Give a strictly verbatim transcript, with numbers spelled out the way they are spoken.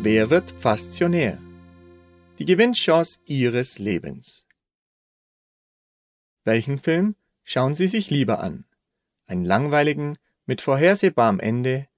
Wer wird Fassionär? Die Gewinnchance Ihres Lebens. Welchen Film schauen Sie sich lieber an? Einen langweiligen, mit vorhersehbarem Ende